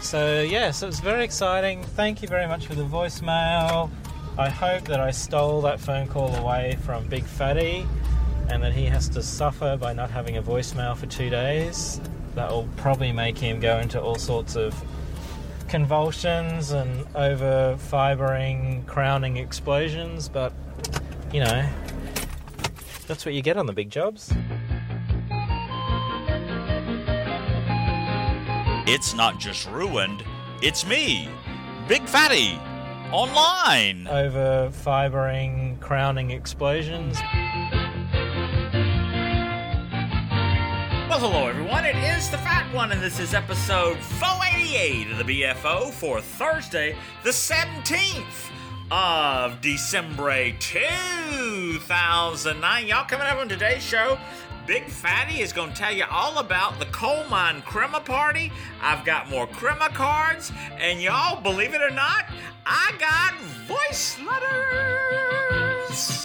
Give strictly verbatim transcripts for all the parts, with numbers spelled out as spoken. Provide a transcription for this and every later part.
So, yes, it was very exciting. Thank you very much for the voicemail. I hope that I stole that phone call away from Big Fatty and that he has to suffer by not having a voicemail for two days. That will probably make him go into all sorts of convulsions and over-fibering, crowning explosions, but, you know, that's what you get on the big jobs. It's not just ruined, it's me, Big Fatty, online. Over-fibering, crowning explosions. Well, hello everyone, it is the Fat One, and this is episode four eighty-eight of the B F O for Thursday, the seventeenth of December two thousand nine. Y'all, coming up on today's show, Big Fatty is going to tell you all about the coal mine crema party. I've got more crema cards, and y'all, believe it or not, I got voice letters.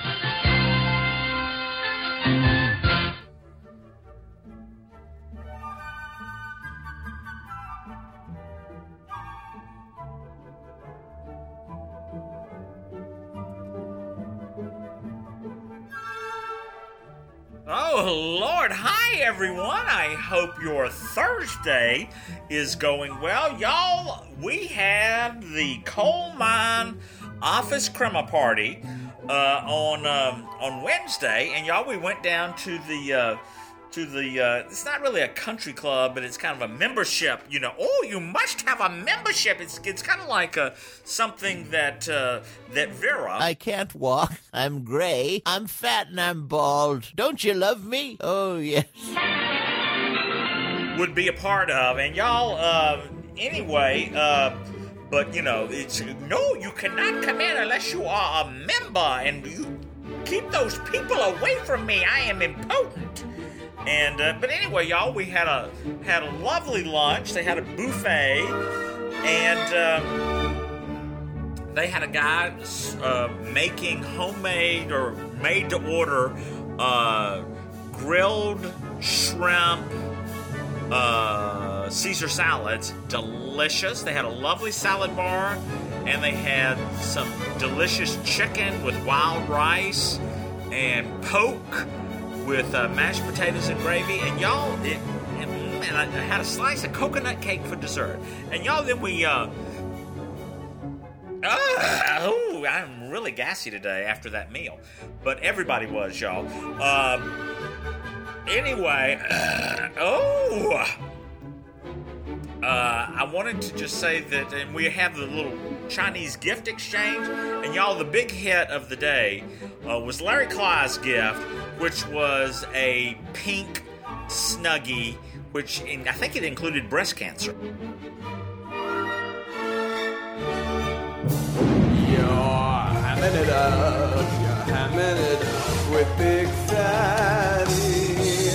Oh, Lord. Hi, everyone. I hope your Thursday is going well. Y'all, we had the coal mine office crema party uh, on um, on Wednesday, and y'all, we went down to the uh, to the. Uh, it's not really a country club, but it's kind of a membership. You know, oh, you must have a membership. It's it's kind of like a something that uh, that Vera. I can't walk. I'm gray. I'm fat and I'm bald. Don't you love me? Oh yes. Would be a part of, and y'all. Uh, anyway. Uh, But, you know, it's, no, you cannot come in unless you are a member, and you keep those people away from me. I am impotent. And, uh, but anyway, y'all, we had a, had a lovely lunch. They had a buffet, and, um, they had a guy, uh, making homemade or made-to-order, uh, grilled shrimp, Uh, Caesar salads, delicious. They had a lovely salad bar, and they had some delicious chicken with wild rice and poke with uh, mashed potatoes and gravy. And y'all, it, and, and I had a slice of coconut cake for dessert. And y'all, then we, uh, uh oh, I'm really gassy today after that meal. But everybody was, y'all. Um, Anyway, uh, oh, uh, I wanted to just say that, and we have the little Chinese gift exchange, and y'all, the big hit of the day uh, was Larry Clyde's gift, which was a pink Snuggie, which in, I think it included breast cancer. You're hamming it up, you're hamming it up with Big Fatty.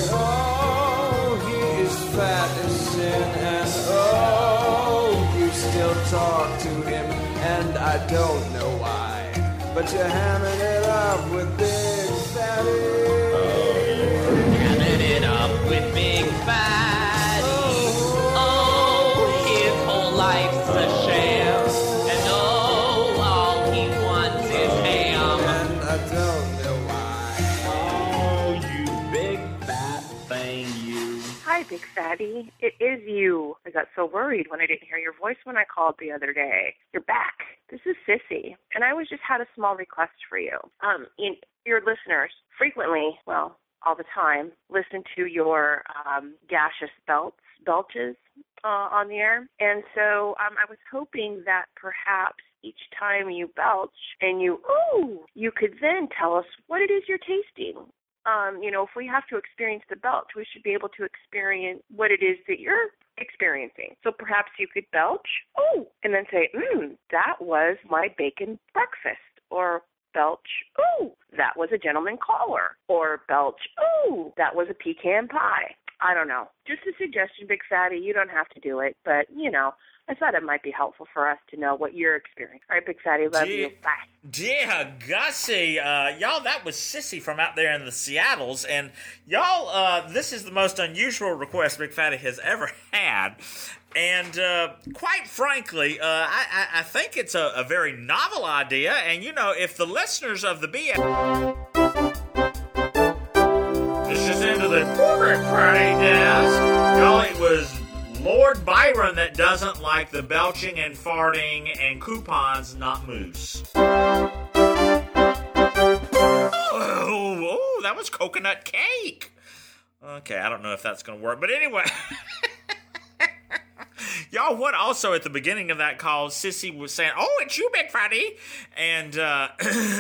Fat as sin, and oh, you still talk to him, and I don't know why, but you're hamming it up with Big Fatty. Oh, you're hamming it up with Big Fatty. Oh, oh, his whole life's a sham, and oh, all he wants is ham, and I don't know why. Oh, you big fat thing, you. Hi, Big Fatty. It is you. I got so worried when I didn't hear your voice when I called the other day. You're back. This is Sissy, and I was just had a small request for you. Um, in, your listeners frequently, well, all the time, listen to your um, gaseous belts, belches uh, on the air, and so um, I was hoping that perhaps each time you belch and you ooh, you could then tell us what it is you're tasting. Um, you know, if we have to experience the belch, we should be able to experience what it is that you're experiencing. So perhaps you could belch, oh, and then say, mmm, that was my bacon breakfast. Or belch, ooh, that was a gentleman caller. Or belch, ooh, that was a pecan pie. I don't know. Just a suggestion, Big Fatty. You don't have to do it, but, you know, I thought it might be helpful for us to know what you're experiencing. All right, Big Fatty, love Dear, you. Bye. Dear Gussie, uh, y'all, that was Sissy from out there in the Seattles, and y'all, uh, this is the most unusual request Big Fatty has ever had, and uh, quite frankly, uh, I, I, I think it's a, a very novel idea, and, you know, if the listeners of the B S... This is into the corporate party desk. Y'all, it was Lord Byron that doesn't like the belching and farting and coupons, not moose. Oh, oh, that was coconut cake. Okay, I don't know if that's going to work, but anyway. Y'all, what also at the beginning of that call, Sissy was saying, oh, it's you, Big Fatty. And, uh,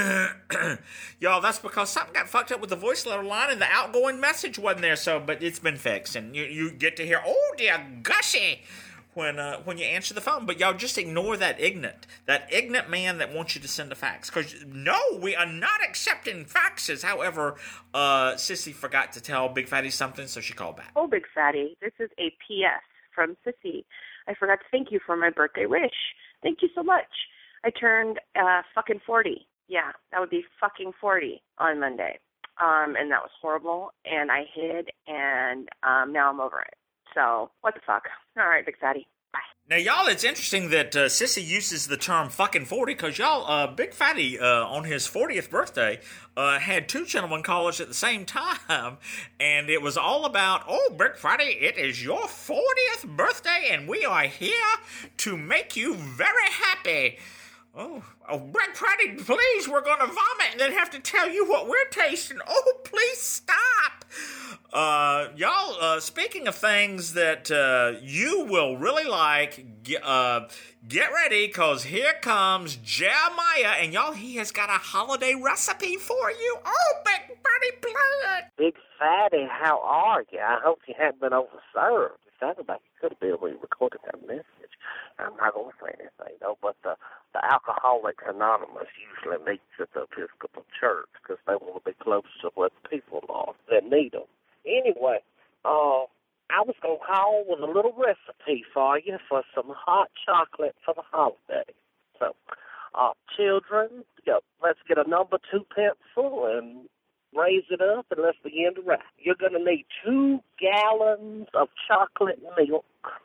y'all, that's because something got fucked up with the voice letter line and the outgoing message wasn't there. So, but it's been fixed. And you, you get to hear, oh, dear Gussie, when, uh, when you answer the phone. But y'all just ignore that ignorant, that ignorant man that wants you to send a fax. Because, no, we are not accepting faxes. However, uh, Sissy forgot to tell Big Fatty something, so she called back. Oh, Big Fatty, this is a P S from Sissy. I forgot to thank you for my birthday wish. Thank you so much. I turned uh, fucking forty. Yeah, that would be fucking forty on Monday. Um, and that was horrible. And I hid, and um, now I'm over it. So, what the fuck? All right, Big Fatty. Bye. Now, y'all, it's interesting that uh, Sissy uses the term fucking forty because, y'all, uh, Big Fatty, uh, on his fortieth birthday, uh, had two gentlemen callers at the same time, and it was all about, oh, Big Fatty, it is your fortieth birthday, and we are here to make you very happy. Oh, oh, Big Fatty, please, we're going to vomit and then have to tell you what we're tasting. Oh, please stop. Uh, y'all, uh, speaking of things that uh, you will really like, get, uh, get ready, because here comes Jeremiah, and y'all, he has got a holiday recipe for you. Oh, Big Fatty, play it. Big Fatty, how are you? I hope you haven't been overserved. It sounded like you could have been when you recorded that message. I'm not going to say anything, though, but the, the Alcoholics Anonymous usually meets at the Episcopal Church because they want to be close to what the people are that need them. Anyway, uh, I was going to call with a little recipe for you for some hot chocolate for the holiday. So, uh, children, yeah, let's get a number two pencil and raise it up and let's begin to write. You're going to need two gallons of chocolate milk,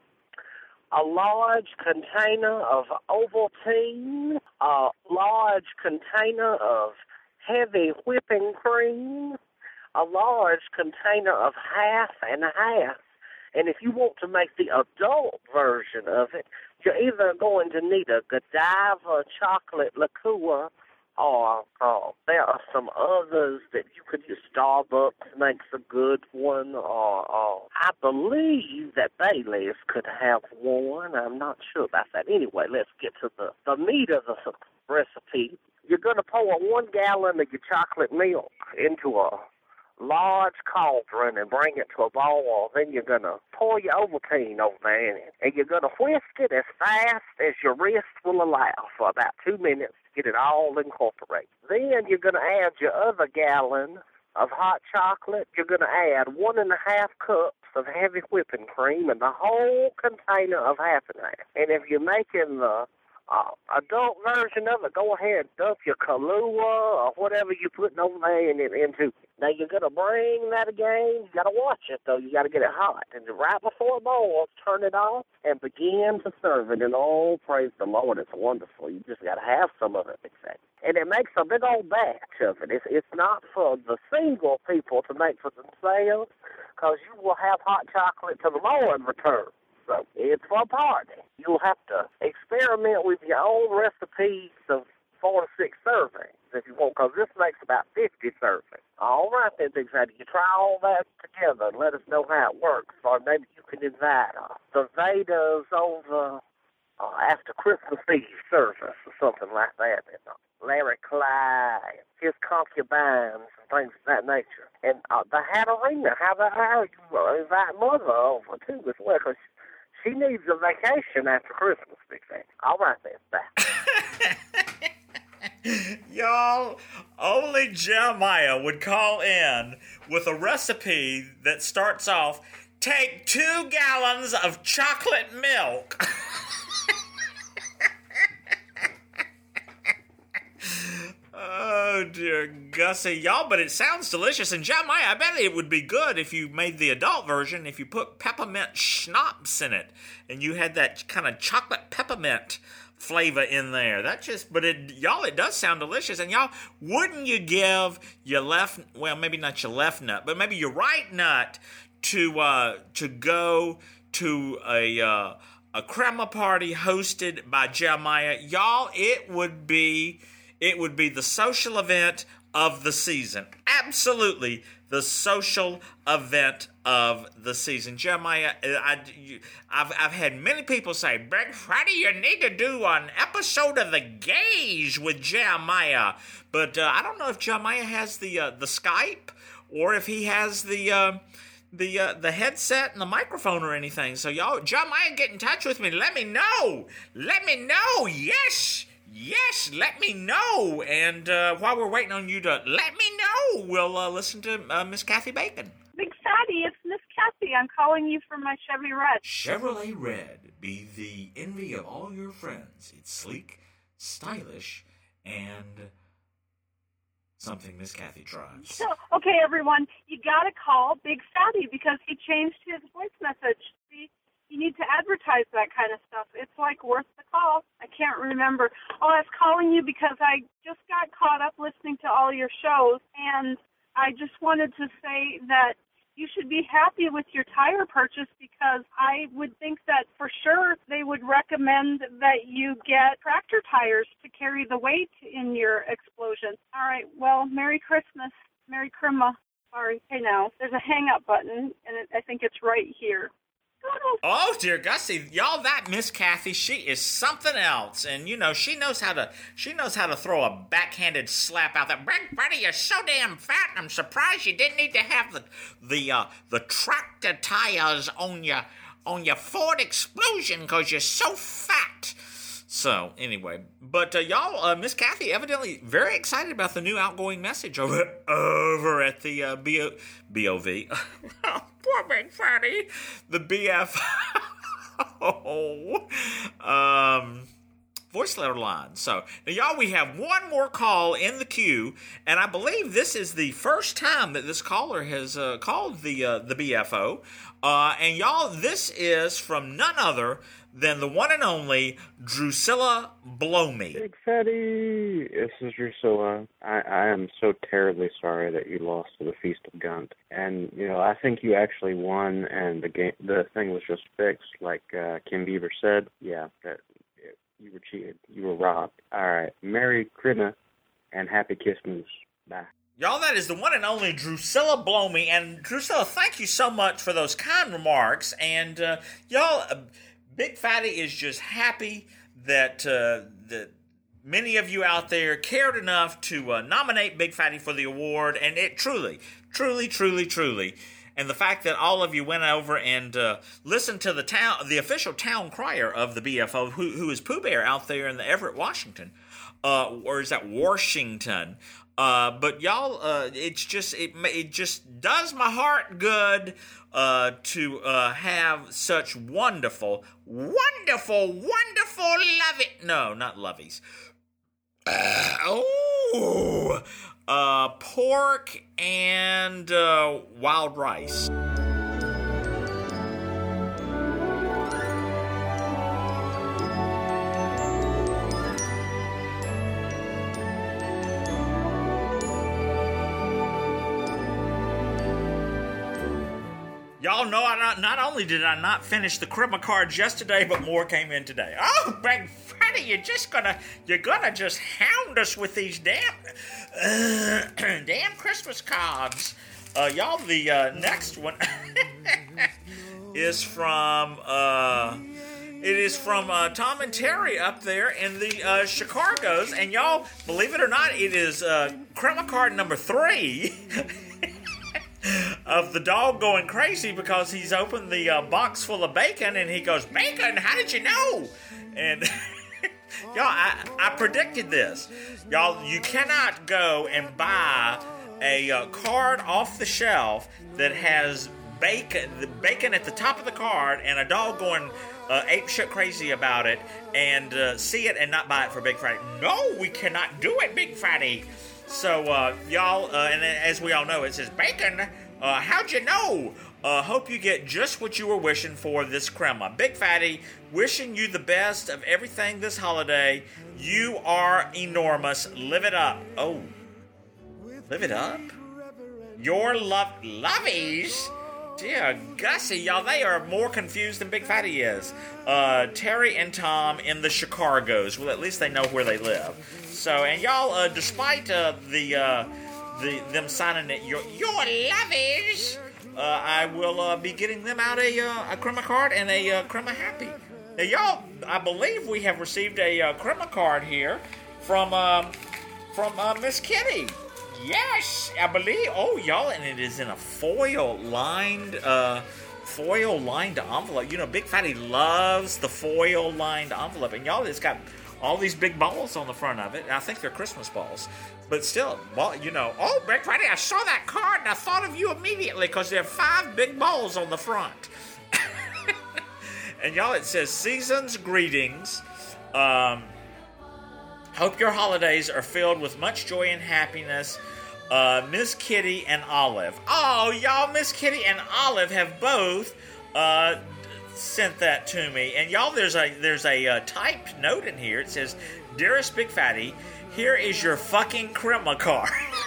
a large container of Ovaltine, a large container of heavy whipping cream, a large container of half and half. And if you want to make the adult version of it, you're either going to need a Godiva chocolate liqueur, or uh, there are some others that you could use. Starbucks makes a good one, or uh, I believe that Bailey's could have one. I'm not sure about that. Anyway, let's get to the, the meat of the recipe. You're going to pour one gallon of your chocolate milk into a large cauldron and bring it to a boil. Then you're going to pour your Ovaltine over there in it, and you're going to whisk it as fast as your wrist will allow for about two minutes to get it all incorporated. Then you're going to add your other gallon of hot chocolate. You're going to add one and a half cups of heavy whipping cream and the whole container of half and half. And if you're making the Uh, adult version of it, go ahead and dump your Kahlua or whatever you're putting over there in it into. Now, you're going to bring that again. You got to watch it, though. You got to get it hot. And right before it boils, turn it off and begin to serve it. And, oh, praise the Lord, it's wonderful. You just got to have some of it, exactly. And it makes a big old batch of it. It's, it's not for the single people to make for themselves, because you will have hot chocolate to the Lord in return. So it's for a party. You'll have to experiment with your own recipes of four to six servings if you want, because this makes about fifty servings. All right, then, Big Fatty, you try all that together and let us know how it works, or maybe you can invite uh, the Vedas over uh, after Christmas Eve service or something like that. And, uh, Larry Clyde, his concubines, and things of that nature. And uh, the Hatterina, how about how you uh, invite Mother over, too, as well, because she needs a vacation after Christmas, Big Fatty. All right, then. Bye. Y'all, only Jeremiah would call in with a recipe that starts off, take two gallons of chocolate milk. Oh, dear Gussie. Y'all, but it sounds delicious. And Jeremiah, I bet it would be good if you made the adult version, if you put peppermint schnapps in it, and you had that kind of chocolate peppermint flavor in there. That just, but it, y'all, it does sound delicious. And y'all, wouldn't you give your left, well, maybe not your left nut, but maybe your right nut to, uh, to go to a, uh, a crema party hosted by Jeremiah? Y'all, it would be... It would be the social event of the season. Absolutely the social event of the season. Jeremiah, I, I've, I've had many people say, Big Friday, you need to do an episode of The Gaze with Jeremiah. But uh, I don't know if Jeremiah has the uh, the Skype or if he has the... Uh, the uh, the headset and the microphone or anything. So y'all, Jeremiah, get in touch with me. Let me know. Let me know. Yes. Yes, let me know. And uh, while we're waiting on you to let me know, we'll uh, listen to uh, Miss Kathy Bacon. Big Fatty, it's Miss Kathy. I'm calling you from my Chevy Red. Chevrolet Red, be the envy of all your friends. It's sleek, stylish, and something Miss Kathy drives. So, okay, everyone, you got to call Big Fatty because he changed his voice message. See? You need to advertise that kind of stuff. It's like worth the call. I can't remember. Oh, I was calling you because I just got caught up listening to all your shows, and I just wanted to say that you should be happy with your tire purchase because I would think that for sure they would recommend that you get tractor tires to carry the weight in your Explosion. All right, well, Merry Christmas. Merry Crema. Sorry. Hey, now, there's a hang-up button, and it, I think it's right here. Oh, dear Gussie, y'all, that Miss Kathy, she is something else. And, you know, she knows how to she knows how to throw a backhanded slap out there. Big Buddy, you're so damn fat, and I'm surprised you didn't need to have the the uh, the tractor tires on your, on your Ford Explosion because you're so fat. So, anyway, but uh, y'all, uh, Miss Kathy evidently very excited about the new outgoing message over over at the uh, B O, B O V. Oh, poor Big Fatty. The B F O um, voice letter line. So, now, y'all, we have one more call in the queue, and I believe this is the first time that this caller has uh, called the uh, the B F O. Uh, and, y'all, this is from none other than the one and only Drusilla Blowme. Big Fatty, this is Drusilla. I, I am so terribly sorry that you lost to the Feast of Gunt. And, you know, I think you actually won and the game, the thing was just fixed, like uh, Kim Beaver said. Yeah, that you were cheated. You were robbed. All right. Merry Christmas and Happy Christmas. Bye. Y'all, that is the one and only Drusilla Blowme. And, Drusilla, thank you so much for those kind remarks. And, uh, y'all... Uh, Big Fatty is just happy that uh, that many of you out there cared enough to uh, nominate Big Fatty for the award, and it truly, truly, truly, truly, and the fact that all of you went over and uh, listened to the town, the official town crier of the B F O, who, who is Pooh Bear out there in the Everett, Washington, uh, or is that Washington? Uh, but y'all, uh, it's just it it just does my heart good uh, to uh, have such wonderful, wonderful, wonderful love it. No, not lovies. Uh, oh, uh, pork and uh, wild rice. Y'all know I not, not only did I not finish the Crema cards yesterday, but more came in today. Oh, Big Fatty, you're just gonna, you're gonna just hound us with these damn, uh, damn Christmas cards. Uh, y'all, the uh, next one is from, uh, it is from uh, Tom and Terry up there in the uh, Chicargos, and y'all, believe it or not, it is uh, Crema card number three. Of the dog going crazy because he's opened the uh, box full of bacon and he goes, "Bacon, how did you know?" And y'all, I, I predicted this. Y'all, you cannot go and buy a uh, card off the shelf that has bacon, the bacon at the top of the card, and a dog going uh, ape shit crazy about it, and uh, see it and not buy it for Big Fatty. No, we cannot do it, Big Fatty. So, uh, y'all, uh, and as we all know, it says, bacon, uh, how'd you know? Uh, hope you get just what you were wishing for this crema. Big Fatty, wishing you the best of everything this holiday. You are enormous. Live it up. Oh, live it up? Your love, lovies? Dear Gussie, y'all, they are more confused than Big Fatty is. Uh, Terry and Tom in the Chicargos. Well, at least they know where they live. So, and y'all, uh, despite uh, the, uh, the them signing it, your, your lovies, uh, I will uh, be getting them out a, uh, a Crema card and a uh, Crema Happy. Now, y'all, I believe we have received a uh, Crema card here from, uh, from uh, Miss Kitty. Yes, I believe. Oh, y'all, and it is in a foil-lined, uh, foil-lined envelope. You know, Big Fatty loves the foil-lined envelope. And y'all, it's got all these big balls on the front of it. And I think they're Christmas balls. But still, ball, you know, oh, Big Fatty, I saw that card and I thought of you immediately because there are five big balls on the front. And y'all, it says, Season's greetings. Um... Hope your holidays are filled with much joy and happiness. Uh, Miss Kitty and Olive. Oh, y'all, Miss Kitty and Olive have both uh, sent that to me. And y'all, there's a there's a uh, typed note in here. It says, Dearest Big Fatty, here is your fucking Crema card.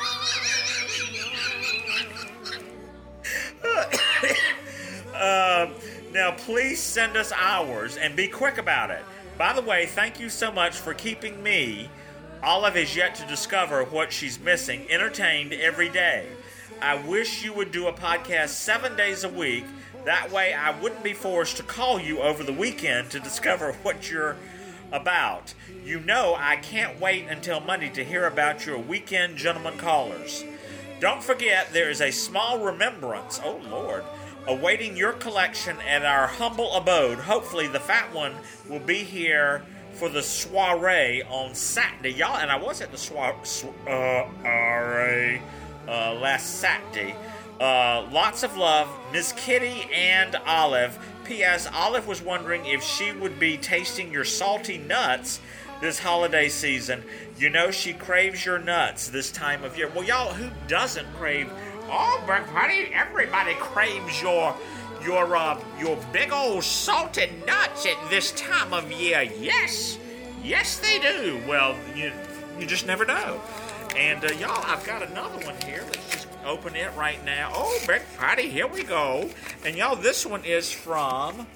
uh, now, please send us ours and be quick about it. By the way, thank you so much for keeping me, Olive is yet to discover what she's missing, entertained every day. I wish you would do a podcast seven days a week. That way I wouldn't be forced to call you over the weekend to discover what you're about. You know I can't wait until Monday to hear about your weekend gentleman callers. Don't forget there is a small remembrance, oh Lord, awaiting your collection at our humble abode. Hopefully the fat one will be here for the soiree on Saturday. Y'all, and I was at the soiree uh, uh, last Saturday. Uh, lots of love, Miss Kitty and Olive. P S. Olive was wondering if she would be tasting your salty nuts this holiday season. You know she craves your nuts this time of year. Well, y'all, who doesn't crave... Oh, Big Fatty, everybody craves your your uh, your big old salted nuts at this time of year. Yes, yes they do. Well, you you just never know. And uh, y'all, I've got another one here. Let's just open it right now. Oh, Big Fatty, here we go. And y'all, this one is from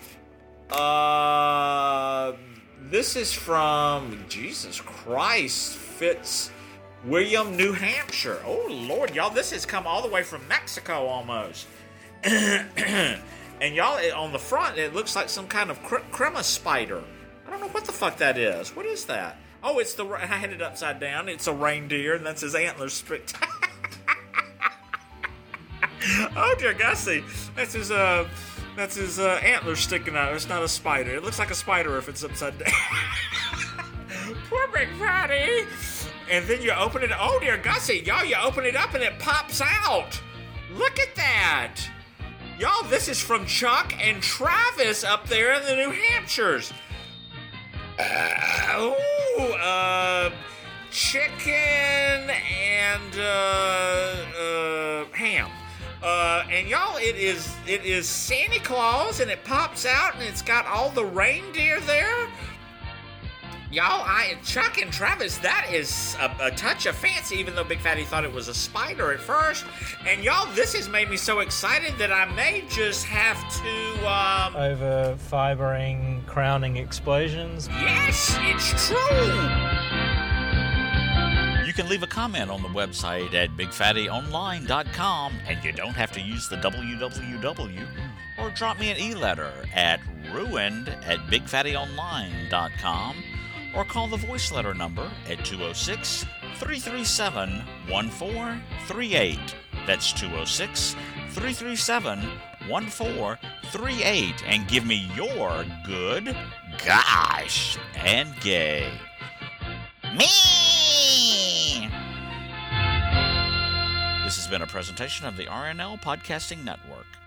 uh, this is from Jesus Christ Fitz. William, New Hampshire. Oh, Lord, y'all, this has come all the way from Mexico almost. And y'all, on the front, it looks like some kind of cre- crema spider. I don't know what the fuck that is. What is that? Oh, it's the... I had it upside down. It's a reindeer, and that's his antlers stripped. Oh, dear Gussie. That's his, uh... That's his uh, antlers sticking out. It's not a spider. It looks like a spider if it's upside down. Poor Big Fatty. And then you open it. Oh, dear Gussie. Y'all, you open it up and it pops out. Look at that. Y'all, this is from Chuck and Travis up there in the New Hampshires. Uh, ooh, uh, chicken and uh, uh, ham. Uh, and y'all, it is it is Santa Claus, and it pops out, and it's got all the reindeer there. Y'all, I Chuck and Travis, that is a, a touch of fancy, even though Big Fatty thought it was a spider at first. And y'all, this has made me so excited that I may just have to, um... over fibering, crowning explosions. Yes, it's true! You can leave a comment on the website at big fatty online dot com, and you don't have to use the w w w, or drop me an e-letter at ruined at big fatty online dot com, or call the voice letter number at two oh six, three three seven, one four three eight. That's two oh six, three three seven, one four three eight, and give me your good, gosh, and gay. Me! This has been a presentation of the R N L Podcasting Network.